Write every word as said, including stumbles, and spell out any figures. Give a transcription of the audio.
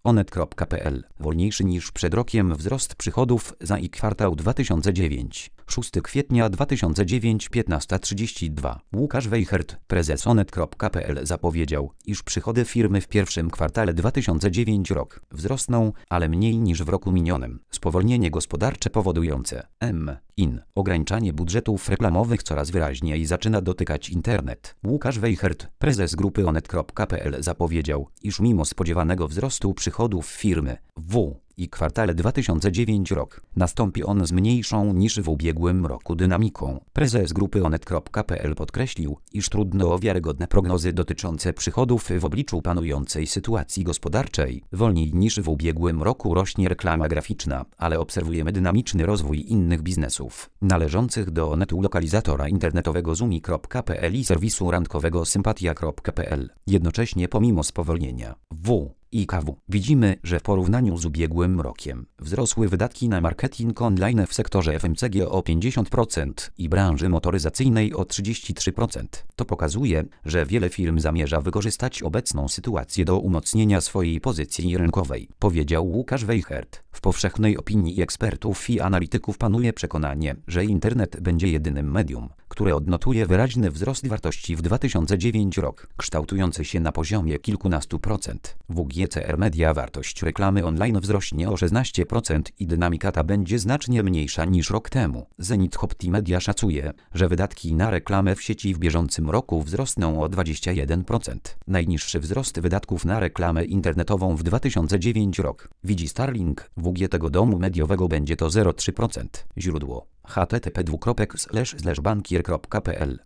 onet kropka pe el. Wolniejszy niż przed rokiem wzrost przychodów za i kwartał dwa tysiące dziewięć. szóstego kwietnia dwa tysiące dziewięć, piętnasta trzydzieści dwa. Łukasz Weichert, prezes onet kropka pe el zapowiedział, iż przychody firmy w pierwszym kwartale dwa tysiące dziewiąty rok wzrosną, ale mniej niż w roku minionym. Spowolnienie gospodarcze powodujące M. In. Ograniczanie budżetów reklamowych coraz wyraźniej zaczyna dotykać internet. Łukasz Weichert, prezes grupy onet kropka pe el zapowiedział, iż mimo spodziewanego wzrostu przychodów firmy w i kwartale dwa tysiące dziewiąty rok nastąpi on z mniejszą niż w ubiegłym roku dynamiką. Prezes grupy onet kropka pe el podkreślił, iż trudno o wiarygodne prognozy dotyczące przychodów w obliczu panującej sytuacji gospodarczej. Wolniej niż w ubiegłym roku rośnie reklama graficzna, ale obserwujemy dynamiczny rozwój innych biznesów należących do Onetu, lokalizatora internetowego zumi kropka pe el i serwisu randkowego sympatia kropka pe el. Jednocześnie pomimo spowolnienia w i K W widzimy, że w porównaniu z ubiegłym rokiem wzrosły wydatki na marketing online w sektorze F M C G o pięćdziesiąt procent i branży motoryzacyjnej o trzydzieści trzy procent. To pokazuje, że wiele firm zamierza wykorzystać obecną sytuację do umocnienia swojej pozycji rynkowej, powiedział Łukasz Weichert. W powszechnej opinii ekspertów i analityków panuje przekonanie, że internet będzie jedynym medium, które odnotuje wyraźny wzrost wartości w dwa tysiące dziewiąty rok, kształtujący się na poziomie kilkunastu procent. W G C R Media wartość reklamy online wzrośnie o szesnaście procent i dynamika ta będzie znacznie mniejsza niż rok temu. Zenith Optimedia szacuje, że wydatki na reklamę w sieci w bieżącym roku wzrosną o dwadzieścia jeden procent. Najniższy wzrost wydatków na reklamę internetową w dwa tysiące dziewiąty rok widzi Starlink. W G tego domu mediowego będzie to zero przecinek trzy procent. Źródło: h t t p dwukropek slash slash bankier kropka pe el